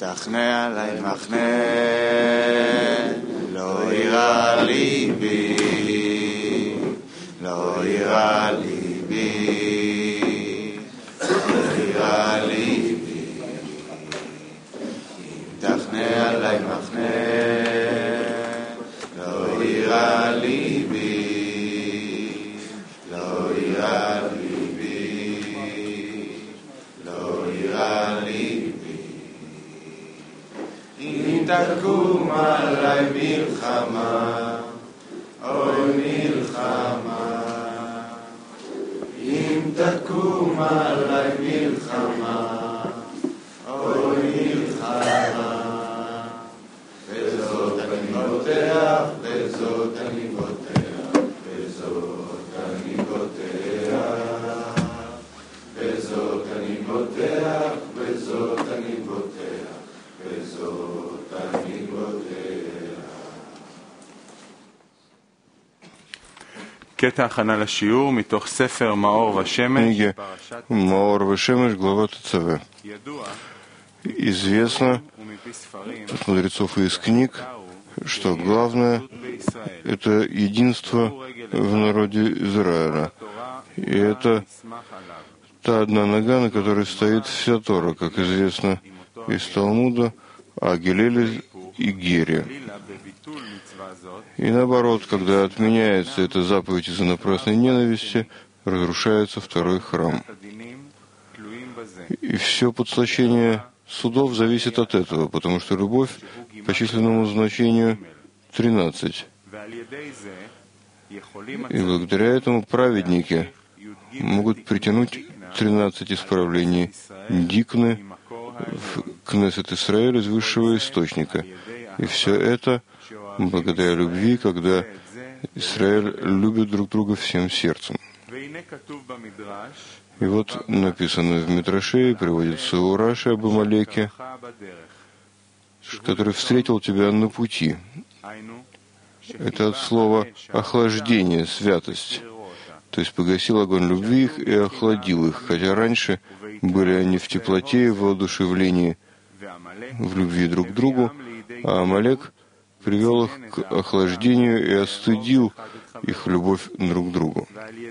תכנה עלי מחנה, לא יירא ליבי, לא יירא ליבי, לא יירא ליבי, אם תכנה עלי מחנה, לא יירא ליבי, לא יירא ליבי, לא יירא ליבי. אם תקום עלי מלחמה, אוי מלחמה, אם תקום עלי מלחמה, אוי מלחמה, בזאת אני בוטח, בזאת אני בוטח, בזאת אני בוטח, בזאת אני בוטח, בזאת אני בוטח, בזאת אני בוטח. קטע הכנה לשיעור מתוך ספר מאור ושמש, Маор Вешемеш, глава ТЦВ. Известно от мудрецов и из книг, что главное — это единство в народе Израиля. И это та одна нога, на которой стоит вся Тора, как известно из Талмуда, о Гилеле и Гере. И наоборот, когда отменяется эта заповедь из-за напрасной ненависти, разрушается второй храм. И все подслащение судов зависит от этого, потому что любовь по численному значению 13. И благодаря этому праведники могут притянуть 13 исправлений Дикны в Кнессет Исраэль из высшего источника. И все это благодаря любви, когда Израиль любит друг друга всем сердцем. И вот написано в Мидраше, приводится у Раши об Амалеке, который встретил тебя на пути. Это от слова охлаждение, святость. То есть погасил огонь любви их и охладил их, хотя раньше были они в теплоте и в воодушевлении, в любви друг к другу, а Амалек привел их к охлаждению и остудил их любовь друг к другу.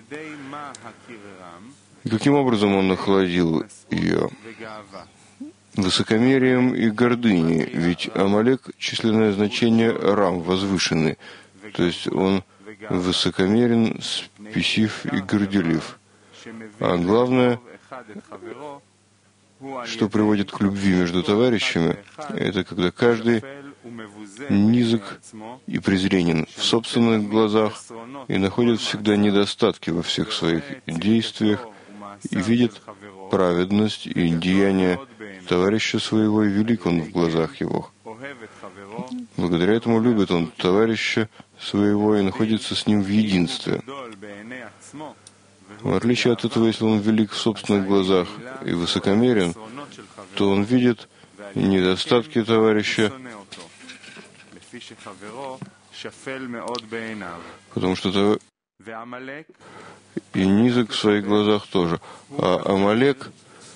И каким образом он охладил ее? Высокомерием и гордыней, ведь Амалек — численное значение рам, возвышенный, то есть он высокомерен, спесив и горделив. А главное, что приводит к любви между товарищами, это когда каждый низок и презренен в собственных глазах и находит всегда недостатки во всех своих действиях и видит праведность и деяния товарища своего, и велик он в глазах его. Благодаря этому любит он товарища своего и находится с ним в единстве. В отличие от этого, если он велик в собственных глазах и высокомерен, то он видит недостатки товарища, потому что и низок в своих глазах тоже. А Амалек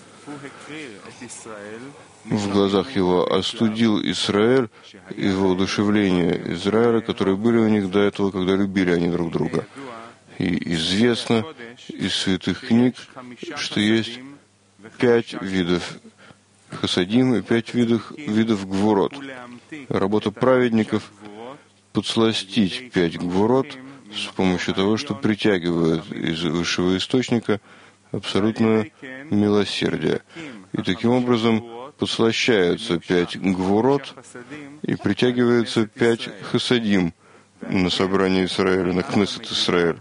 в глазах его остудил Израиль и воодушевление Израиля, которые были у них до этого, когда любили они друг друга. И известно из святых книг, что есть 5 видов хасадим и 5 видов гвурот. Работа праведников — подсластить 5 гвурот с помощью того, что притягивают из высшего источника абсолютное милосердие. И таким образом подслащаются 5 гвурот и притягивается 5 хасадим на собрании Израиля, на Кнессет Исраэль.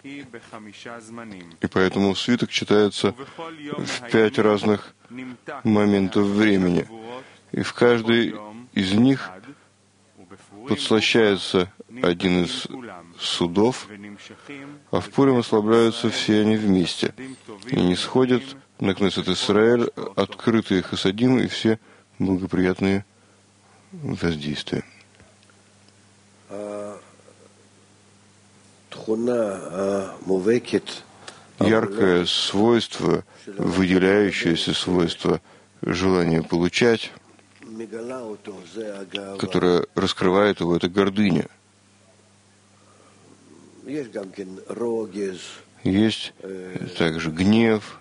И поэтому свиток читается в 5 разных моментов времени. И в каждый из них подслащается один из судов, а в Пурим ослабляются все они вместе. И не сходят на Кнессет Исраэль открытые хасадим и все благоприятные воздействия. Яркое свойство, выделяющееся свойство желания получать, которая раскрывает его, это гордыня. Есть также гнев,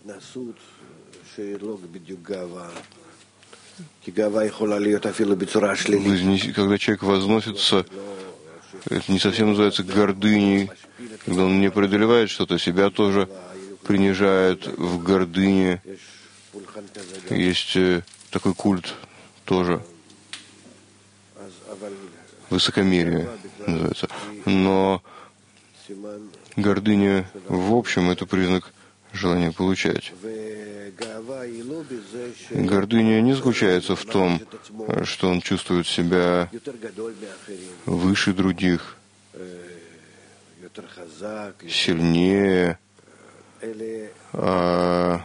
когда человек возносится, это не совсем называется гордыней, когда он не преодолевает что-то, себя тоже принижает в гордыне. Есть такой культ тоже, высокомерие называется. Но гордыня в общем это признак желания получать. Гордыня не заключается в том, что он чувствует себя выше других, сильнее, а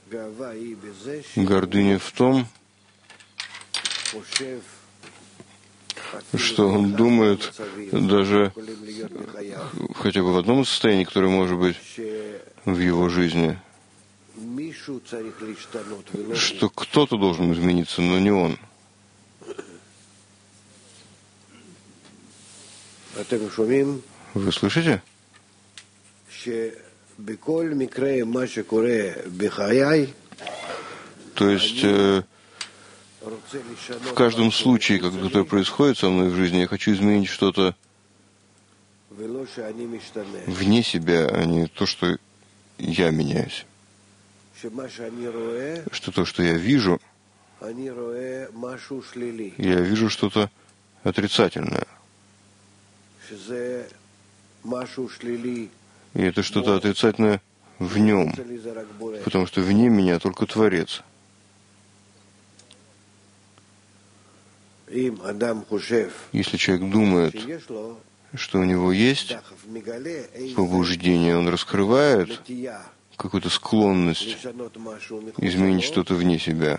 гордыня в том, что он думает, даже хотя бы в одном состоянии, которое может быть в его жизни, что кто-то должен измениться, но не он. Вы слышите? То есть в каждом случае, который происходит со мной в жизни, я хочу изменить что-то вне себя, а не то, что я меняюсь. Что то, что я вижу, я вижу что-то отрицательное. И это что-то отрицательное в нем, потому что вне меня только Творец. Если человек думает, что у него есть побуждение, он раскрывает какую-то склонность изменить что-то вне себя.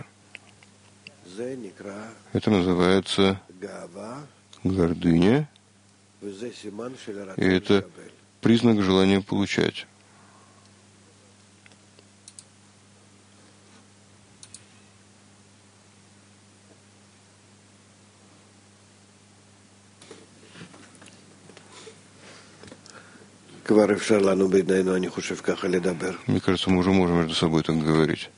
Это называется гордыня, и это признак желания получать. Мне кажется, мы уже можем между собой так говорить.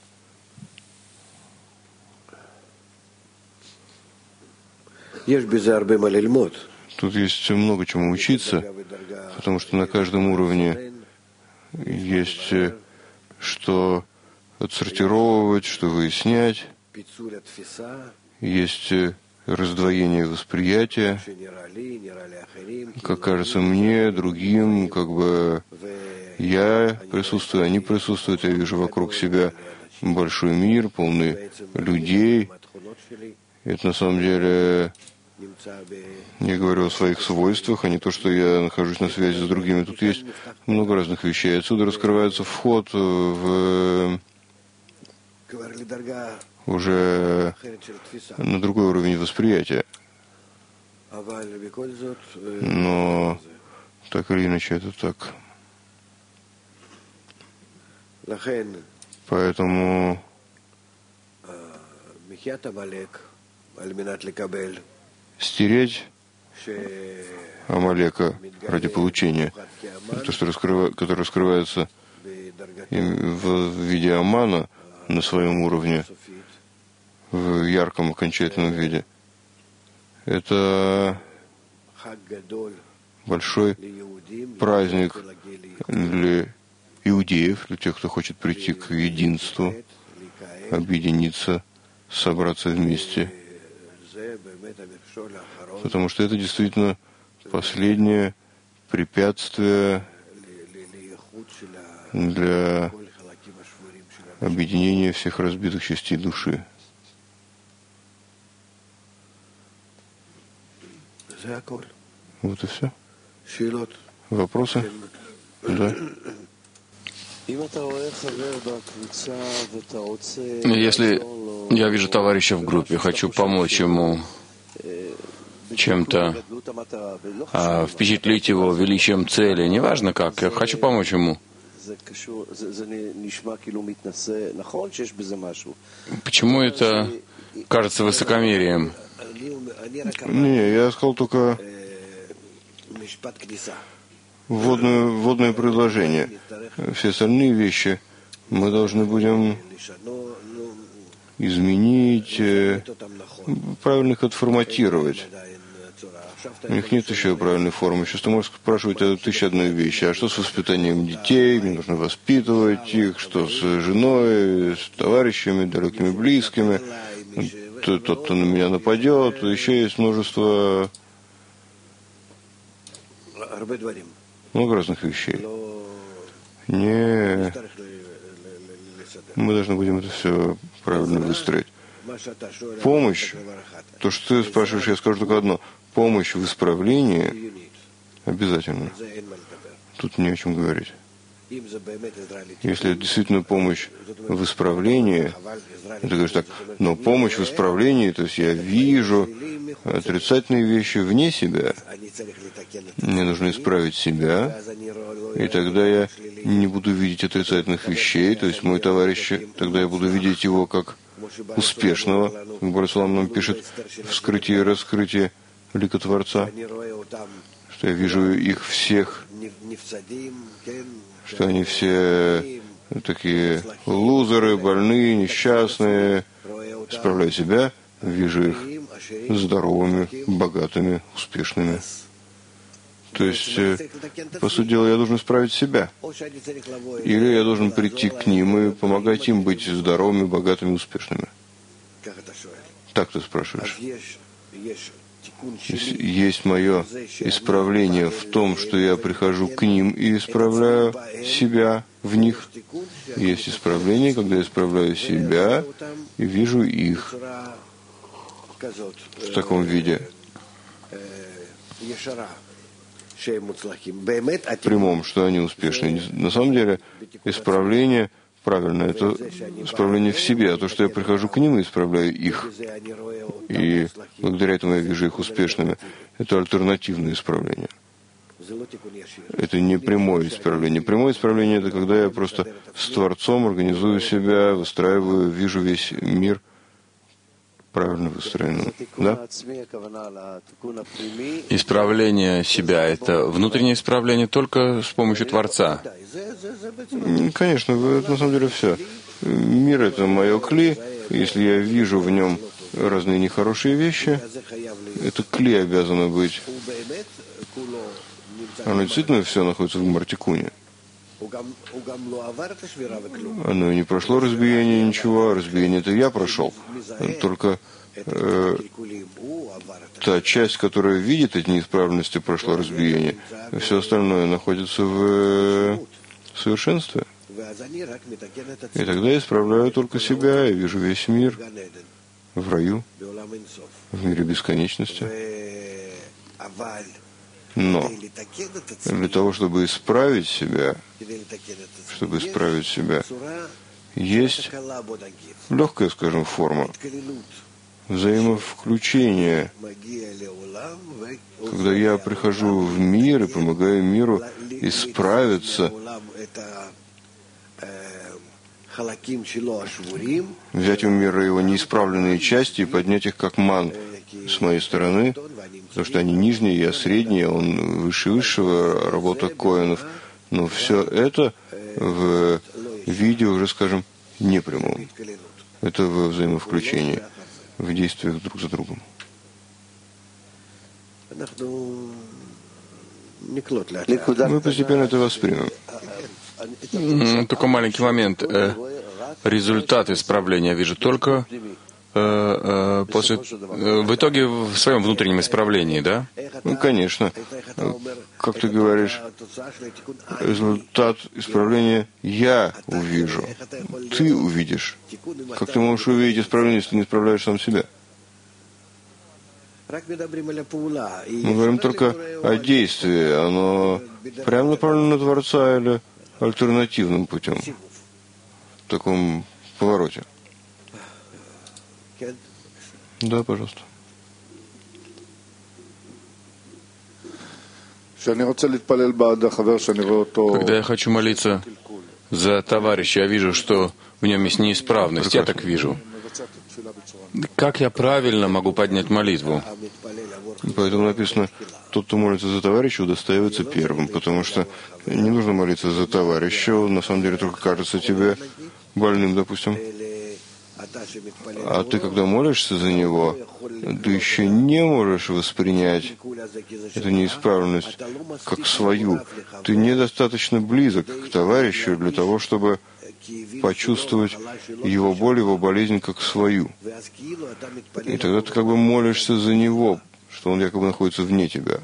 Тут есть много чему учиться, потому что на каждом уровне есть что отсортировывать, что выяснять, есть раздвоение восприятия, как кажется мне, другим, как бы я присутствую, они присутствуют, я вижу вокруг себя большой мир, полный людей. Это на самом деле, я говорю о своих свойствах, а не то, что я нахожусь на связи с другими. Тут есть много разных вещей. Отсюда раскрывается вход в уже на другой уровень восприятия. Но так или иначе это так. Поэтому стереть Амалека ради получения, то, которое раскрывается в виде Амана на своем уровне, в ярком окончательном виде, это большой праздник для иудеев, для тех, кто хочет прийти к единству, объединиться, собраться вместе. Потому что это действительно последнее препятствие для объединения всех разбитых частей души. Вот и все. Вопросы? Да. Если я вижу товарища в группе, хочу помочь ему чем-то, впечатлить его величием цели, неважно как, я хочу помочь ему. Почему это кажется высокомерием. Не, я сказал только вводное предложение. Все остальные вещи мы должны будем изменить, правильно их отформатировать. У них нет еще правильной формы. Сейчас ты можешь спрашивать о 1001 вещи. А что с воспитанием детей? Мне нужно воспитывать их. Что с женой, с товарищами, далекими, близкими? Тот, кто на меня нападет. Еще есть множество много разных вещей. Не, мы должны будем это все правильно выстроить. Помощь, то, что ты спрашиваешь, я скажу только одно. Помощь в исправлении обязательно. Тут не о чем говорить. Если это действительно помощь в исправлении, ты говоришь так, но помощь в исправлении, то есть я вижу отрицательные вещи вне себя, мне нужно исправить себя, и тогда я не буду видеть отрицательных вещей, то есть мой товарищ, тогда я буду видеть его как успешного, как Барасулам нам пишет, вскрытие и раскрытие лика Творца, что я вижу их всех, что они все такие лузеры, больные, несчастные, исправляю себя, вижу их здоровыми, богатыми, успешными. То есть, по сути дела, я должен исправить себя. Или я должен прийти к ним и помогать им быть здоровыми, богатыми, успешными. Так ты спрашиваешь. Есть мое исправление в том, что я прихожу к ним и исправляю себя в них. Есть исправление, когда я исправляю себя и вижу их в таком виде. Прямом, что они успешны. На самом деле, исправление правильно, это исправление в себе, а то, что я прихожу к ним и исправляю их, и благодаря этому я вижу их успешными, это альтернативное исправление. Это не прямое исправление. Прямое исправление — это когда я просто с Творцом организую себя, выстраиваю, вижу весь мир правильно выстроенным. Да? Исправление себя — это внутреннее исправление только с помощью Творца. Конечно, это на самом деле все. Мир — это мое кли. Если я вижу в нем разные нехорошие вещи, это кли обязано быть. Оно действительно все находится в Мартикуне. Оно не прошло разбиение, ничего. Разбиение это я прошел. Только та часть, которая видит эти неисправности, прошла разбиение. Все остальное находится в совершенстве. И тогда я исправляю только себя и вижу весь мир в раю, в мире бесконечности. Но для того, чтобы исправить себя, есть легкая, скажем, форма взаимовключения, когда я прихожу в мир и помогаю миру исправиться, взять у мира его неисправленные части и поднять их как ман с моей стороны, потому что они нижние, я средний, он выше высшего, работа коэнов. Но все это в виде уже, скажем, непрямом. Это в взаимовключении, в действиях друг за другом. Мы постепенно это воспримем. Только маленький момент. Результат исправления я вижу только в итоге в своем внутреннем исправлении, да? Ну, конечно. Как ты говоришь, результат исправления я увижу. Ты увидишь. Как ты можешь увидеть исправление, если ты не исправляешь сам себя? Мы говорим только о действии. Оно прямо направлено на Творца или альтернативным путем? В таком повороте. Да, пожалуйста. Когда я хочу молиться за товарища, я вижу, что в нем есть неисправность. Я так вижу. Как я правильно могу поднять молитву? Поэтому написано, тот, кто молится за товарища, удостаивается первым, потому что не нужно молиться за товарища, он на самом деле только кажется тебе больным, допустим. А ты, когда молишься за него, ты еще не можешь воспринять эту неисправленность как свою. Ты недостаточно близок к товарищу для того, чтобы почувствовать его боль, его болезнь как свою. И тогда ты как бы молишься за него, что он якобы находится вне тебя.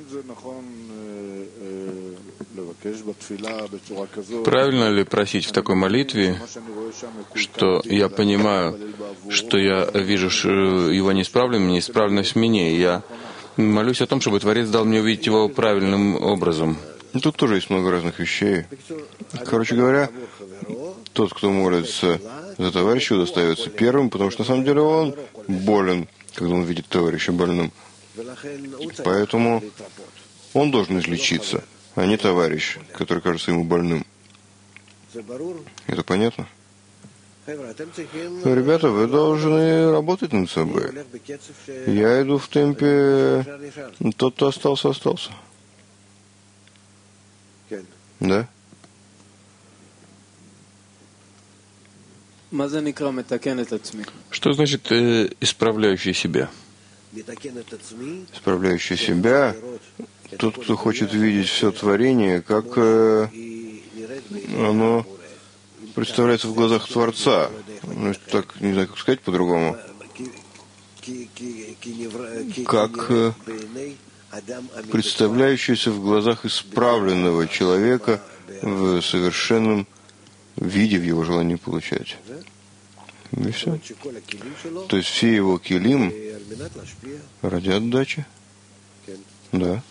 Правильно ли просить в такой молитве, что я понимаю, что я вижу его неисправленность в мне, и я молюсь о том, чтобы Творец дал мне увидеть его правильным образом? Тут тоже есть много разных вещей. Короче говоря, тот, кто молится за товарища, удостаивается первым, потому что на самом деле он болен, когда он видит товарища больным. Поэтому он должен излечиться, а не товарищ, который кажется ему больным. Это понятно? Ребята, вы должны работать над собой. Я иду в темпе, тот, кто остался, остался. Да? Что значит исправляющий себя? Исправляющий себя, тот, кто хочет видеть все творение, как оно представляется в глазах Творца. Ну, так, не знаю, как сказать по-другому. Как представляющийся в глазах исправленного человека в совершенном виде, в его желании получать. И все. То есть все его килим ради отдачи. Да.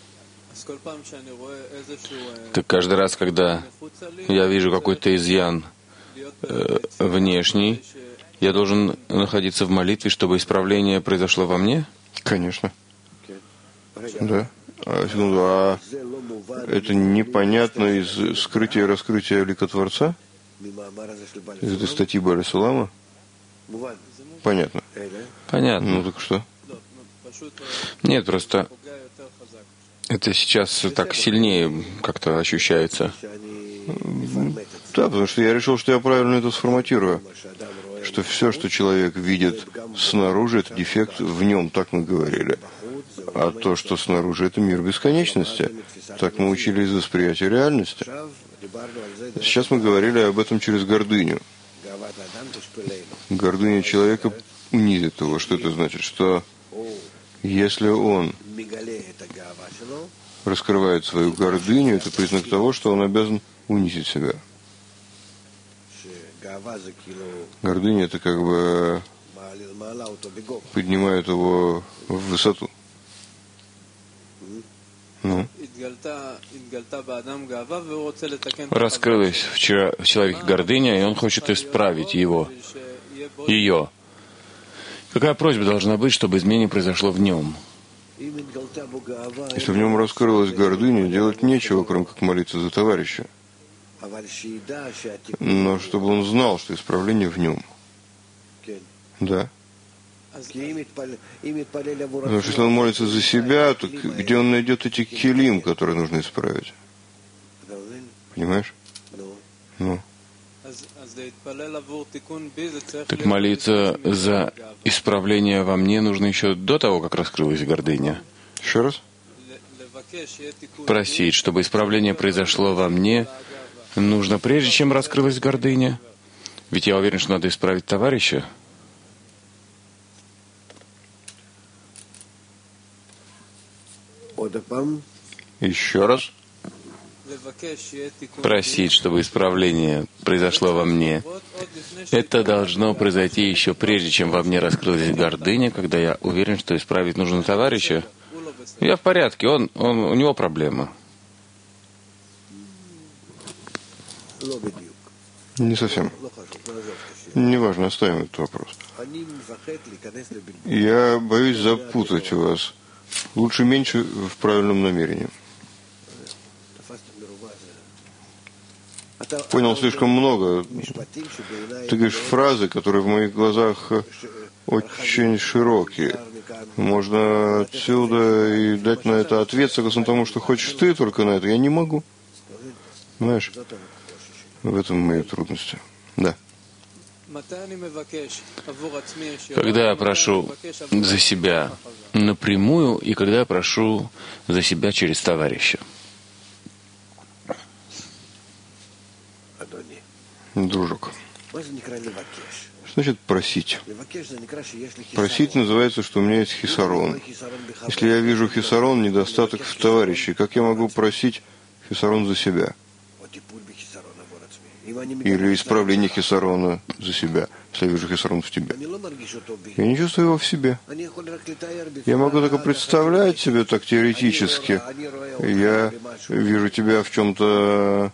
Так каждый раз, когда я вижу какой-то изъян внешний, я должен находиться в молитве, чтобы исправление произошло во мне? Конечно. Да. А это непонятно из скрытия и раскрытия лика Творца? Из этой статьи Баля Сулама? Понятно. Понятно. Ну так что? Нет, просто это сейчас так сильнее как-то ощущается. Да, потому что я решил, что я правильно это сформатирую. Что все, что человек видит снаружи, это дефект в нем, так мы говорили. А то, что снаружи, это мир бесконечности. Так мы учили из восприятия реальности. Сейчас мы говорили об этом через гордыню. Гордыня человека унизит его. Что это значит? Что если он раскрывает свою гордыню, это признак того, что он обязан унизить себя. Гордыня — это как бы поднимает его в высоту. Ну. Раскрылась в человеке гордыня, и он хочет исправить ее. Какая просьба должна быть, чтобы изменение произошло в нем? Если в нем раскрылась гордыня, делать нечего, кроме как молиться за товарища. Но чтобы он знал, что исправление в нем. Да. Потому что если он молится за себя, то где он найдет эти килим, которые нужно исправить? Понимаешь? Ну. Так молиться за исправление во мне нужно еще до того, как раскрылась гордыня. Еще раз? Просить, чтобы исправление произошло во мне, нужно прежде, чем раскрылась гордыня. Ведь я уверен, что надо исправить товарища. Еще раз? Просить, чтобы исправление произошло во мне. Это должно произойти еще прежде, чем во мне раскрылась гордыня, когда я уверен, что исправить нужно товарища. Я в порядке, у него проблемы. Не совсем. Неважно, оставим этот вопрос. Я боюсь запутать вас. Лучше меньше в правильном намерении. Понял слишком много. Ты говоришь фразы, которые в моих глазах очень широкие. Можно отсюда и дать на это ответ, согласно тому, что хочешь ты только на это. Я не могу. Понимаешь? В этом мои трудности. Да. Когда я прошу за себя напрямую и когда я прошу за себя через товарища. Дружок. Что значит просить? Просить называется, что у меня есть хисарон. Если я вижу хисарон, недостаток в товарище, как я могу просить хисарон за себя? Или исправление хисарона за себя, если я вижу хисарон в тебе? Я не чувствую его в себе. Я могу только представлять себе так теоретически. Я вижу тебя в чем-то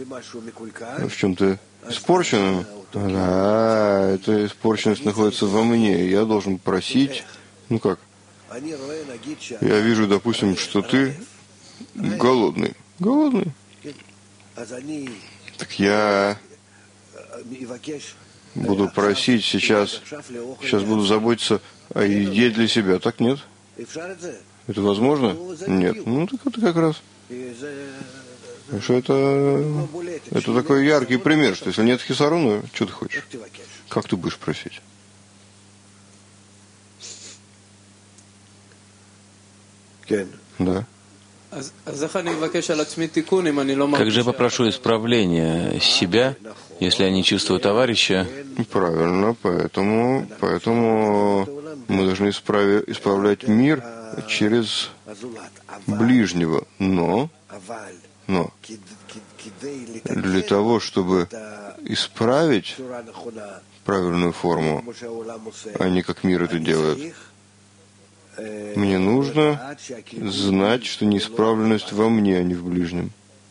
испорченном. Да, эта испорченность находится во мне. Я должен просить. Ну как? Я вижу, допустим, что ты голодный. Голодный. Так я буду просить сейчас буду заботиться о еде для себя. Так нет? Это возможно? Нет. Ну так это как раз. Что это такой яркий пример, что если нет хисарона, что ты хочешь? Как ты будешь просить? Да. Как же я попрошу исправления себя, если я не чувствую товарища? Правильно, поэтому мы должны исправлять мир через ближнего. Но для того, чтобы исправить правильную форму, а не как мир это делает, мне нужно знать, что неисправленность во мне, а не в ближнем.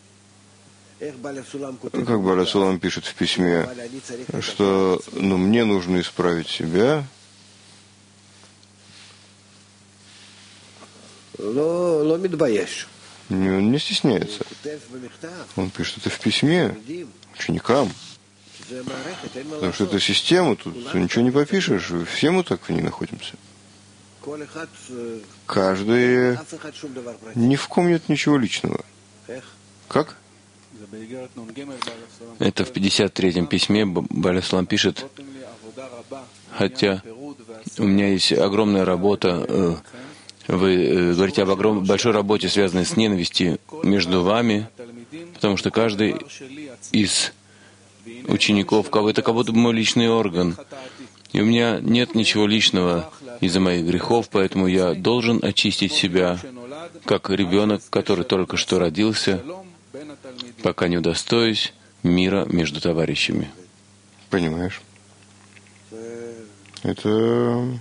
Как Баля Сулам пишет в письме, что мне нужно исправить себя. Он не стесняется. Он пишет это в письме ученикам. Потому что это система, тут ничего не попишешь. Все мы так в ней находимся. Каждый, ни в ком нет ничего личного. Как? Это в 53-м письме Баля Сулам пишет, хотя у меня есть огромная работа, вы говорите об большой работе, связанной с ненавистью между вами, потому что каждый из учеников, это как будто бы мой личный орган. И у меня нет ничего личного из-за моих грехов, поэтому я должен очистить себя, как ребенок, который только что родился, пока не удостоюсь мира между товарищами. Понимаешь? Это...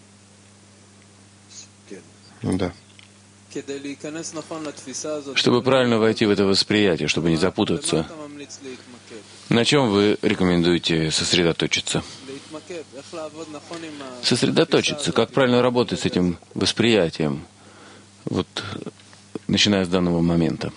Да. Чтобы правильно войти в это восприятие, чтобы не запутаться, на чем вы рекомендуете сосредоточиться? Сосредоточиться, как правильно работать с этим восприятием, вот начиная с данного момента.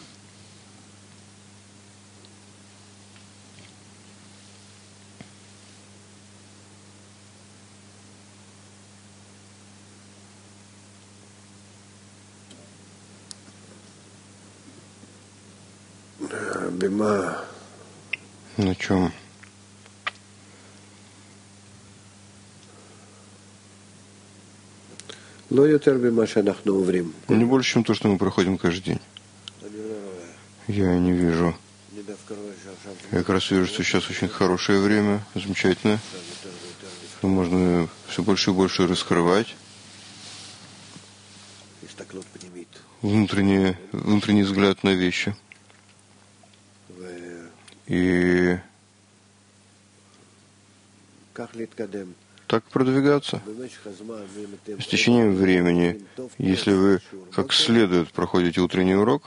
На чем? Не больше, чем то, что мы проходим каждый день. Я не вижу. Я как раз вижу, что сейчас очень хорошее время, замечательное. Можно все больше и больше раскрывать внутренний взгляд на вещи. И так продвигаться. С течением времени, если вы как следует проходите утренний урок,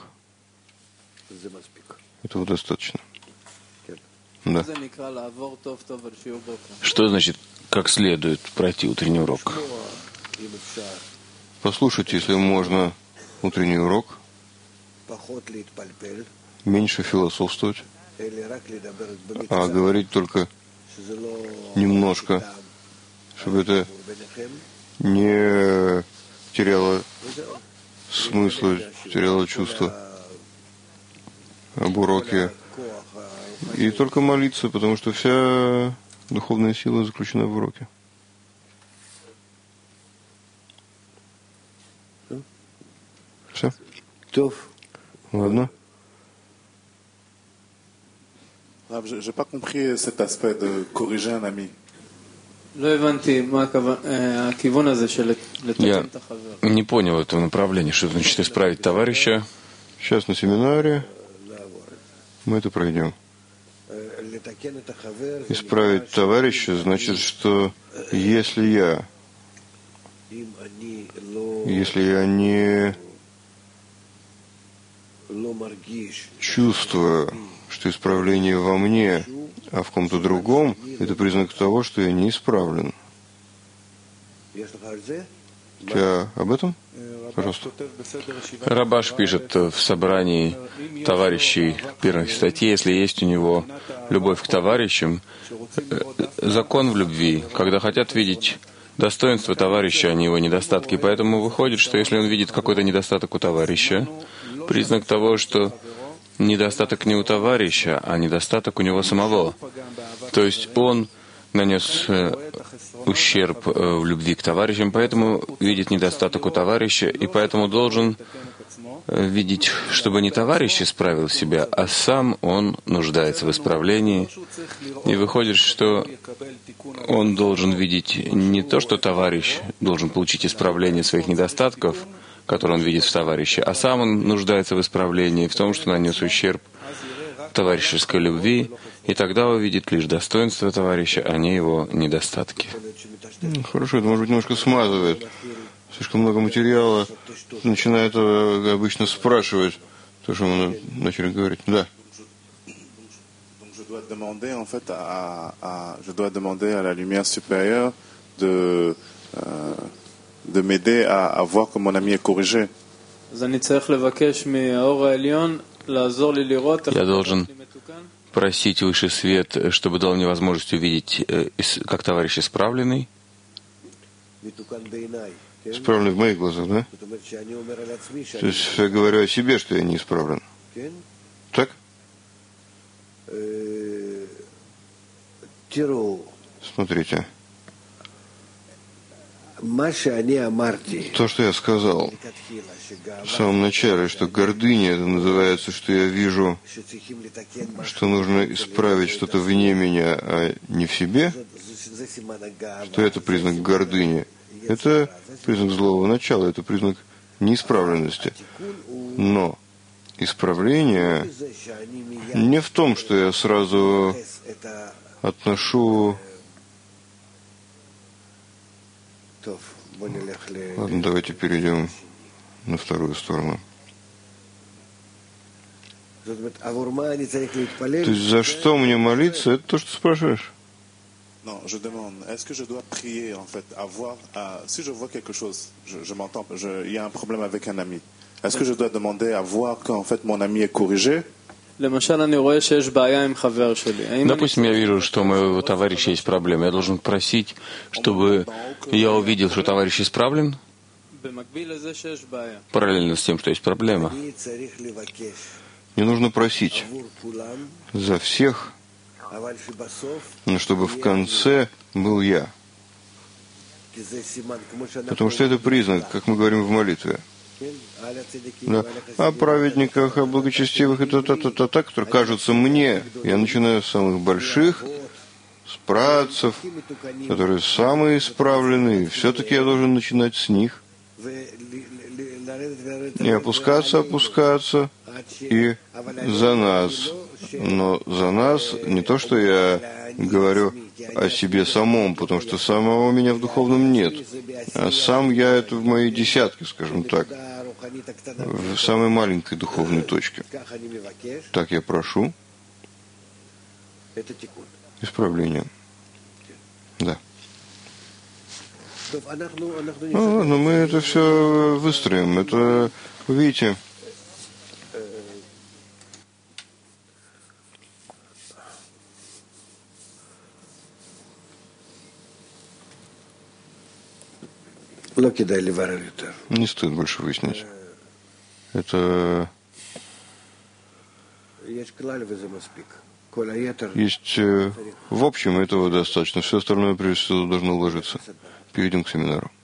этого достаточно. Да. Что значит как следует пройти утренний урок? Послушайте, если можно, утренний урок, меньше философствовать, а говорить только немножко, чтобы это не теряло смысла, теряло чувство об уроке. И только молиться, потому что вся духовная сила заключена в уроке. Все? Ладно. Je n'ai pas compris cet aspect de corriger un ami. Я не понял этого направления, что значит исправить товарища. Сейчас на семинаре мы это пройдем. Исправить товарища значит, что если я не чувствую, что исправление во мне, а в ком-то другом, это признак того, что я не исправлен. У тебя об этом? Пожалуйста. Рабаш пишет в собрании товарищей первой статьи, если есть у него любовь к товарищам, закон в любви, когда хотят видеть достоинство товарища, а не его недостатки. Поэтому выходит, что если он видит какой-то недостаток у товарища, признак того, что недостаток не у товарища, а недостаток у него самого. То есть он нанес ущерб в любви к товарищам, поэтому видит недостаток у товарища, и поэтому должен видеть, чтобы не товарищ исправил себя, а сам он нуждается в исправлении. И выходит, что он должен видеть не то, что товарищ должен получить исправление своих недостатков, который он видит в товарище, а сам он нуждается в исправлении, в том, что нанес ущерб товарищеской любви, и тогда увидит лишь достоинство товарища, а не его недостатки. Хорошо, это, может быть, немножко смазывает. Слишком много материала. Начинает обычно спрашивать то, что мы начали говорить. Да. Je dois demander à la lumière supérieure de m'aider à voir que mon ami est corrigé. Я должен просить высший свет, чтобы дал мне возможность увидеть, как товарищ исправленный. Исправленный в моих глазах, да? То есть я говорю о себе, что я не исправлен. Так? Смотрите. То, что я сказал в самом начале, что гордыня, это называется, что я вижу, что нужно исправить что-то вне меня, а не в себе, что это признак гордыни. Это признак злого начала, это признак неисправленности. Но исправление не в том, что я сразу отношу... Ладно, давайте перейдем на вторую сторону. То есть за что мне молиться, это то, что спрашиваешь? Non, je demande, est-ce que je dois prier, en fait, si je vois quelque chose, je m'entends, il y a un problème avec un ami, est-ce que je dois demander à voir qu'en fait mon ami est corrigé? Допустим, я вижу, что у моего товарища есть проблема. Я должен просить, чтобы я увидел, что товарищ исправлен, параллельно с тем, что есть проблема. Мне нужно просить за всех, но чтобы в конце был я. Потому что это признак, как мы говорим в молитве. Да. О праведниках, о благочестивых, это которые кажутся мне. Я начинаю с самых больших, с працев, которые самые исправленные. Все-таки я должен начинать с них. И опускаться, и за нас. Но за нас не то, что я говорю о себе самом, потому что самого меня в духовном нет. А сам я это в моей десятке, скажем так, в самой маленькой духовной точке. Так я прошу исправления. Да. Ну, ладно, мы это все выстроим. Это, видите, כדאי לברר יותר. Не стоит больше выяснять. Это יש כלל וזה מספיק. כל היתר... есть в общем этого достаточно. Все остальное, прежде всего, должно уложиться. Перейдем к семинару.